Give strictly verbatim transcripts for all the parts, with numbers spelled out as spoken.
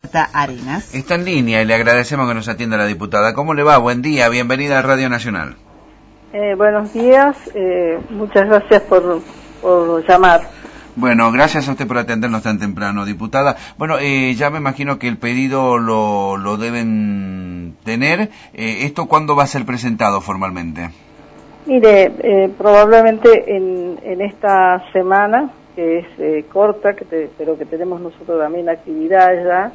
Arenas. Está en línea y le agradecemos que nos atienda la diputada. ¿Cómo le va? Buen día, bienvenida a Radio Nacional. Eh, buenos días, eh, muchas gracias por, por llamar. Bueno, gracias a usted por atendernos tan temprano, diputada. Bueno, eh, ya me imagino que el pedido lo, lo deben tener. Eh, ¿Esto cuándo va a ser presentado formalmente? Mire, eh, probablemente en, en esta semana, que es eh, corta, que te, pero que tenemos nosotros también actividad ya,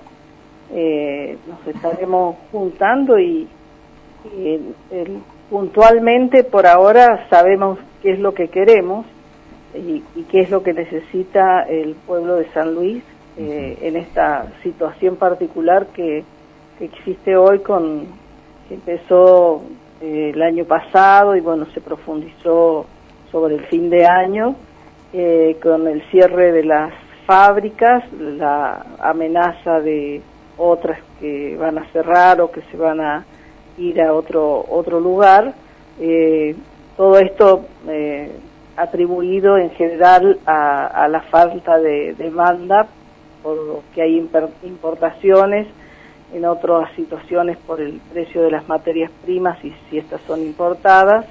eh, nos estaremos juntando y, y el, el, puntualmente por ahora sabemos qué es lo que queremos y, y qué es lo que necesita el pueblo de San Luis eh, en esta situación particular que, que existe hoy, con que empezó eh, el año pasado y bueno, se profundizó sobre el fin de año eh, con el cierre de las fábricas, la amenaza de otras que van a cerrar o que se van a ir a otro otro lugar, eh, todo esto eh, atribuido en general a, a la falta de demanda, por lo que hay importaciones, en otras situaciones por el precio de las materias primas y si estas son importadas,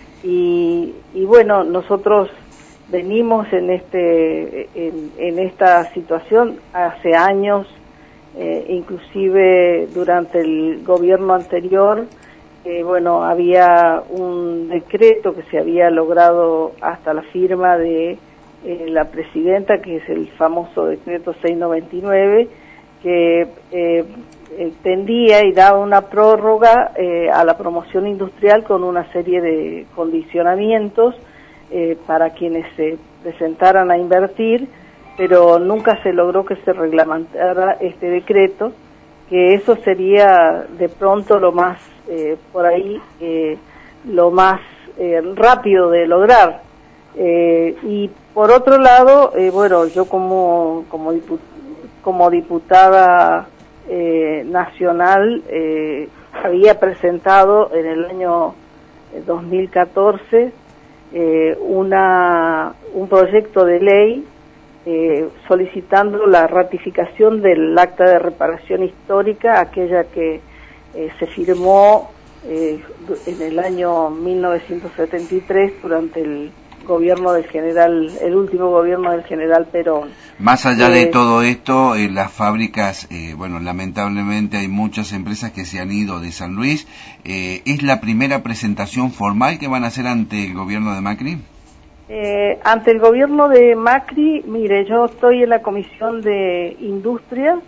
y, y bueno, nosotros venimos en este en, en esta situación hace años. Eh, inclusive durante el gobierno anterior, eh, bueno, había un decreto que se había logrado hasta la firma de eh, la presidenta, que es el famoso decreto seiscientos noventa y nueve, que eh, tendía y daba una prórroga eh, a la promoción industrial con una serie de condicionamientos eh, para quienes se presentaran a invertir, pero nunca se logró que se reglamentara este decreto, que eso sería de pronto lo más, eh, por ahí, eh, lo más eh, rápido de lograr. Eh, y por otro lado, eh, bueno, yo como, como, diput como diputada eh, nacional eh, había presentado en el año dos mil catorce eh, una, un proyecto de ley Eh, solicitando la ratificación del acta de reparación histórica, aquella que eh, se firmó eh, en el año mil novecientos setenta y tres durante el gobierno del general, el último gobierno del general Perón. Más allá eh, de todo esto, eh, las fábricas, eh, bueno, lamentablemente hay muchas empresas que se han ido de San Luis. Eh, ¿Es la primera presentación formal que van a hacer ante el gobierno de Macri? Eh, ante el gobierno de Macri, mire, yo estoy en la Comisión de Industria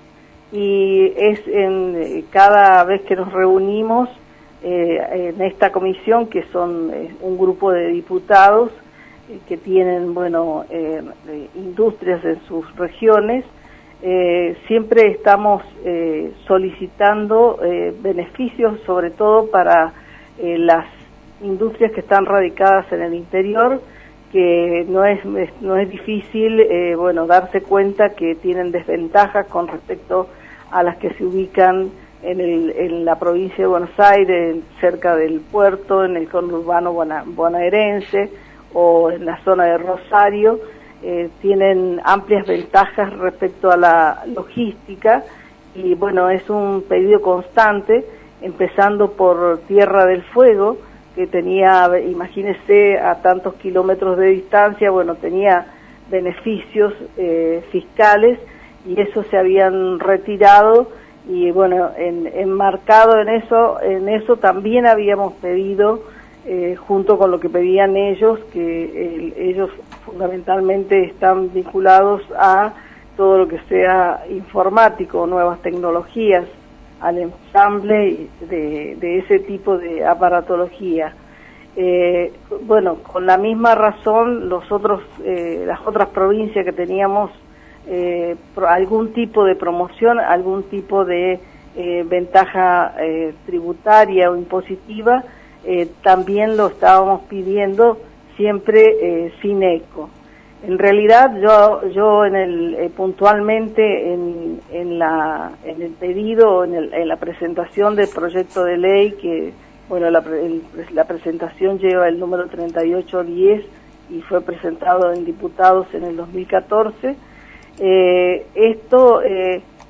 y es en cada vez que nos reunimos eh, en esta comisión, que son eh, un grupo de diputados eh, que tienen, bueno, eh, industrias en sus regiones, eh, siempre estamos eh, solicitando eh, beneficios, sobre todo para eh, las industrias que están radicadas en el interior, que no es no es difícil eh, bueno darse cuenta que tienen desventajas con respecto a las que se ubican en el en la provincia de Buenos Aires, cerca del puerto, en el conurbano bonaerense o en la zona de Rosario. Eh, tienen amplias ventajas respecto a la logística y bueno, es un pedido constante, empezando por Tierra del Fuego, que tenía, imagínese, a tantos kilómetros de distancia, bueno, tenía beneficios eh, fiscales y eso se habían retirado y bueno, en, enmarcado en eso, en eso también habíamos pedido, eh, junto con lo que pedían ellos, que el, ellos fundamentalmente están vinculados a todo lo que sea informático, nuevas tecnologías, al ensamble de, de ese tipo de aparatología. Eh, bueno, con la misma razón, los otros, eh, las otras provincias que teníamos eh, pro, algún tipo de promoción, algún tipo de eh, ventaja eh, tributaria o impositiva, eh, también lo estábamos pidiendo, siempre eh, sin eco. En realidad, yo yo en el eh, puntualmente en en la en el pedido, en, el, en la presentación del proyecto de ley, que bueno, la, el, la presentación lleva el número treinta y ocho diez y fue presentado en diputados en el dos mil catorce. Eh, esto eh,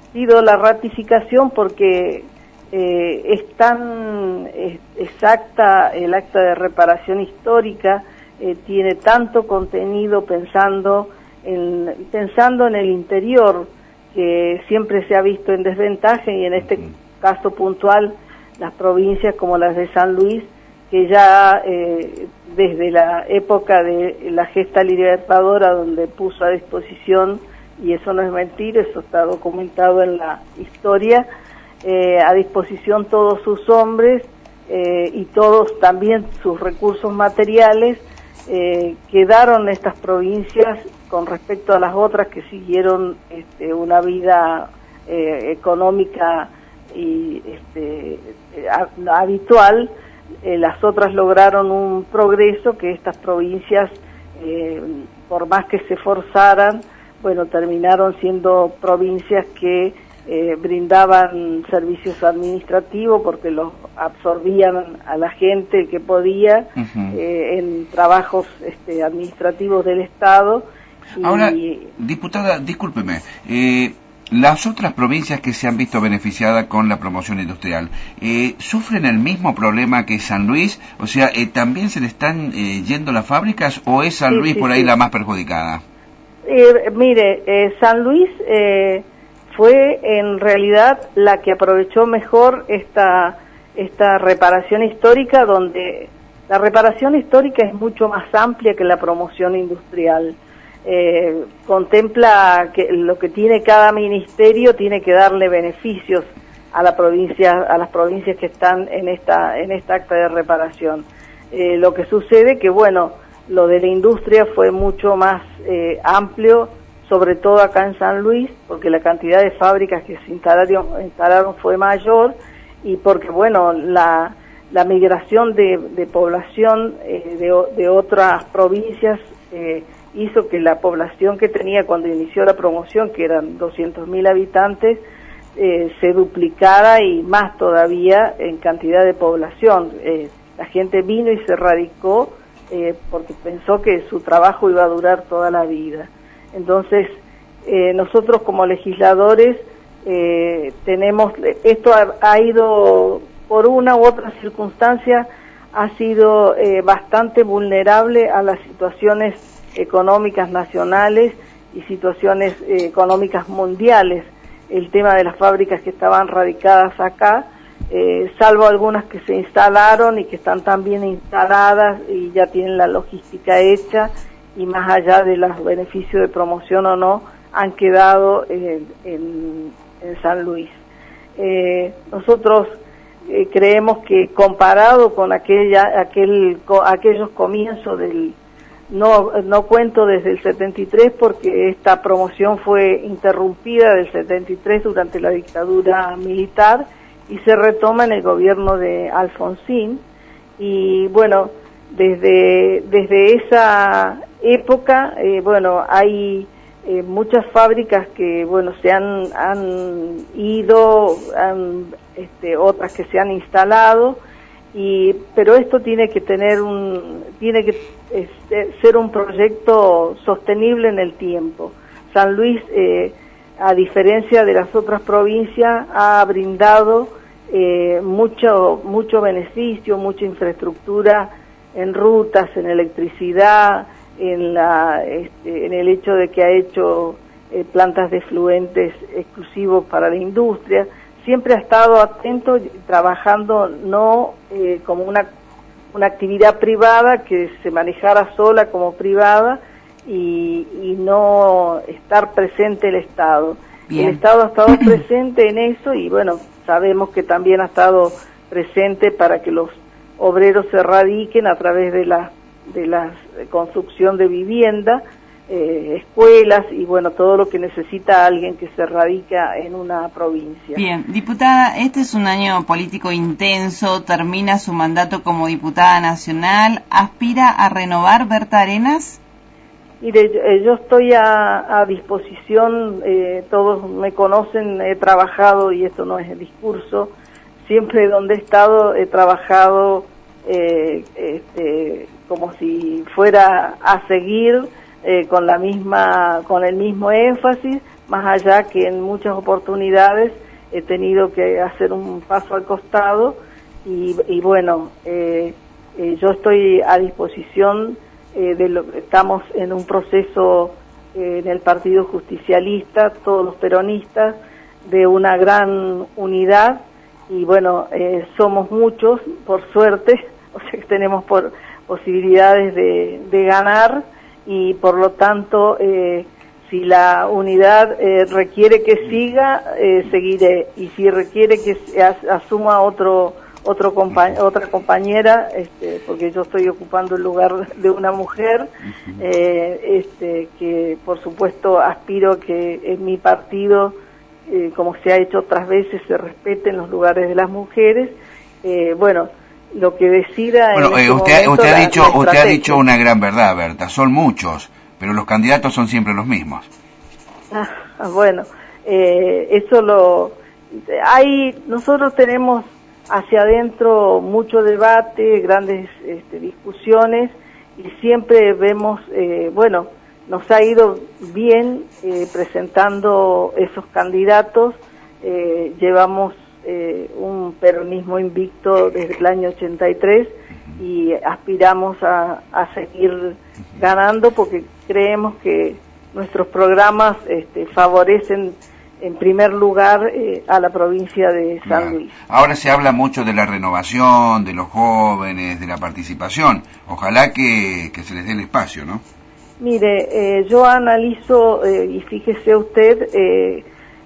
pido la ratificación porque eh, es tan es, exacta el acta de reparación histórica, eh, tiene tanto contenido pensando en, pensando en el interior, que siempre se ha visto en desventaja, y en este caso puntual las provincias como las de San Luis, que ya eh, desde la época de la gesta libertadora, donde puso a disposición, y eso no es mentira, eso está documentado en la historia, eh, a disposición todos sus hombres eh, y todos también sus recursos materiales, eh, quedaron estas provincias con respecto a las otras que siguieron este, una vida eh, económica y este, habitual. Eh, las otras lograron un progreso que estas provincias, eh, por más que se esforzaran, bueno, terminaron siendo provincias que eh, brindaban servicios administrativos porque los absorbían a la gente que podía uh-huh. eh, en trabajos este, administrativos del Estado. Y... Ahora, diputada, discúlpeme, eh, las otras provincias que se han visto beneficiadas con la promoción industrial, eh, ¿sufren el mismo problema que San Luis? O sea, eh, ¿también se le están eh, yendo las fábricas o es San sí, Luis sí, por ahí sí. la más perjudicada? Eh, mire, eh, San Luis eh, fue en realidad la que aprovechó mejor esta, esta reparación histórica, donde la reparación histórica es mucho más amplia que la promoción industrial. Eh, contempla que lo que tiene cada ministerio tiene que darle beneficios a la provincia, a las provincias que están en esta en esta acta de reparación. Eh, lo que sucede que bueno, lo de la industria fue mucho más eh, amplio, sobre todo acá en San Luis, porque la cantidad de fábricas que se instalaron, instalaron fue mayor, y porque bueno, la la migración de, de población eh, de, de otras provincias eh, hizo que la población que tenía cuando inició la promoción, que eran doscientos mil habitantes, eh, se duplicara y más todavía en cantidad de población. Eh, la gente vino y se radicó eh, porque pensó que su trabajo iba a durar toda la vida. Entonces, eh, nosotros como legisladores eh, tenemos, esto ha, ha ido por una u otra circunstancia, ha sido eh, bastante vulnerable a las situaciones económicas nacionales y situaciones eh, económicas mundiales, el tema de las fábricas que estaban radicadas acá, eh, salvo algunas que se instalaron y que están tan bien instaladas y ya tienen la logística hecha, y más allá de los beneficios de promoción o no, han quedado eh, en, en San Luis. Eh, nosotros eh, creemos que comparado con aquella, aquel, co, aquellos comienzos del No, no cuento desde el setenta y tres porque esta promoción fue interrumpida del setenta y tres durante la dictadura militar y se retoma en el gobierno de Alfonsín, y bueno, desde desde esa época eh, bueno, hay eh, muchas fábricas que bueno se han han ido, han, este, otras que se han instalado. Y pero esto tiene que tener un tiene que este, ser un proyecto sostenible en el tiempo. San Luis, eh, a diferencia de las otras provincias, ha brindado eh, mucho mucho beneficio, mucha infraestructura en rutas, en electricidad, en la este, en el hecho de que ha hecho eh, plantas de efluentes exclusivos para la industria. Siempre ha estado atento, trabajando no eh, como una, una actividad privada que se manejara sola como privada y, y no estar presente el Estado. Bien. El Estado ha estado presente en eso y bueno, sabemos que también ha estado presente para que los obreros se radiquen a través de la, de la construcción de vivienda, Eh, escuelas y bueno, todo lo que necesita alguien que se radica en una provincia. Bien, diputada, este es un año político intenso, termina su mandato como diputada nacional, ¿aspira a renovar Berta Arenas? Mire, yo, yo estoy a, a disposición, eh, todos me conocen, he trabajado, y esto no es el discurso, siempre donde he estado he trabajado eh, este, como si fuera a seguir. eh, con la misma, con el mismo énfasis, más allá que en muchas oportunidades he tenido que hacer un paso al costado y, y bueno, eh, eh, yo estoy a disposición eh, de lo estamos en un proceso eh, en el Partido Justicialista, todos los peronistas, de una gran unidad y bueno, eh, somos muchos, por suerte, o sea que tenemos por, posibilidades de, de ganar y por lo tanto, eh, si la unidad eh, requiere que siga, eh, seguiré y si requiere que as, asuma otro otro compa otra compañera, este, porque yo estoy ocupando el lugar de una mujer, eh, este, que por supuesto aspiro que en mi partido, eh, como se ha hecho otras veces, se respeten los lugares de las mujeres. Eh, bueno, lo que decida. Bueno, en eh, este usted, momento, usted ha la, dicho, la usted ha dicho una gran verdad, Berta. Son muchos, pero los candidatos son siempre los mismos. Ah, bueno, eh, eso lo hay. Nosotros tenemos hacia adentro mucho debate, grandes este, discusiones y siempre vemos, eh, bueno, nos ha ido bien eh, presentando esos candidatos. Eh, llevamos eh, un peronismo invicto desde el año ochenta y tres y aspiramos a, a seguir ganando porque creemos que nuestros programas este, favorecen en primer lugar eh, a la provincia de San Claro. Luis. Ahora se habla mucho de la renovación, de los jóvenes, de la participación. Ojalá que, que se les dé el espacio, ¿no? Mire, eh, yo analizo, eh, y fíjese usted, eh,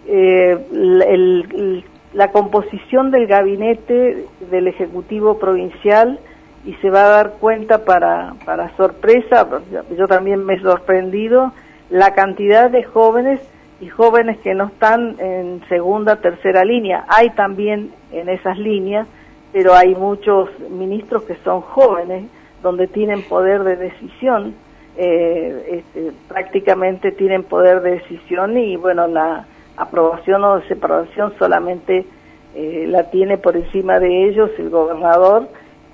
eh, el, el, la composición del gabinete del Ejecutivo Provincial y se va a dar cuenta para, para sorpresa, yo también me he sorprendido, la cantidad de jóvenes y jóvenes que no están en segunda, tercera línea. Hay también en esas líneas, pero hay muchos ministros que son jóvenes, donde tienen poder de decisión, eh, este, prácticamente tienen poder de decisión y bueno, la aprobación o desaprobación solamente eh, la tiene por encima de ellos el gobernador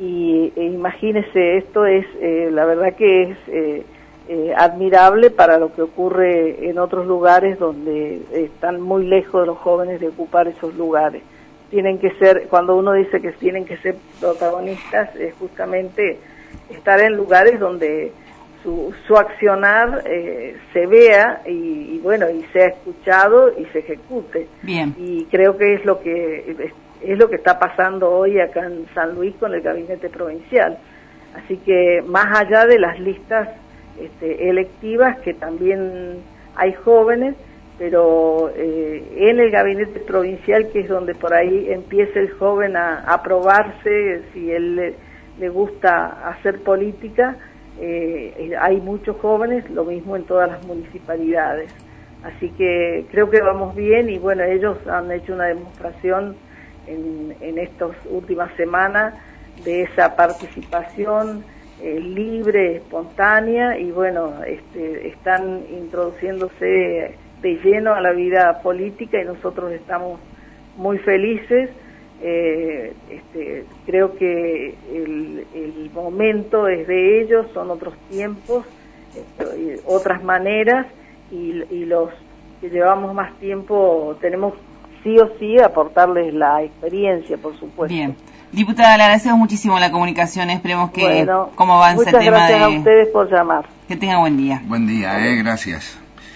y e imagínese, esto es, eh, la verdad que es eh, Eh, admirable para lo que ocurre en otros lugares donde están muy lejos los jóvenes de ocupar esos lugares. Tienen que ser, cuando uno dice que tienen que ser protagonistas, es justamente estar en lugares donde su, su accionar eh, se vea y, y bueno, y sea escuchado y se ejecute. Bien. Y creo que es lo que es, es lo que está pasando hoy acá en San Luis con el gabinete provincial. Así que más allá de las listas Este, electivas, que también hay jóvenes, pero eh, en el gabinete provincial, que es donde por ahí empieza el joven a, a probarse si él le, le gusta hacer política, eh, hay muchos jóvenes, lo mismo en todas las municipalidades. Así que creo que vamos bien y bueno, ellos han hecho una demostración en, en estas últimas semanas de esa participación Eh, libre, espontánea y bueno, este, están introduciéndose de lleno a la vida política y nosotros estamos muy felices. Eh, este, creo que el, el momento es de ellos, son otros tiempos, eh, otras maneras y, y los que llevamos más tiempo tenemos sí o sí aportarles la experiencia, por supuesto. Bien. Diputada, le agradecemos muchísimo la comunicación, esperemos que bueno, cómo avance el tema de... Muchas gracias a ustedes por llamar. Que tenga buen día. Buen día, eh, gracias.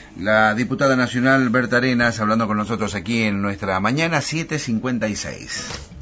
La diputada nacional Berta Arenas hablando con nosotros aquí en nuestra mañana siete cincuenta y seis.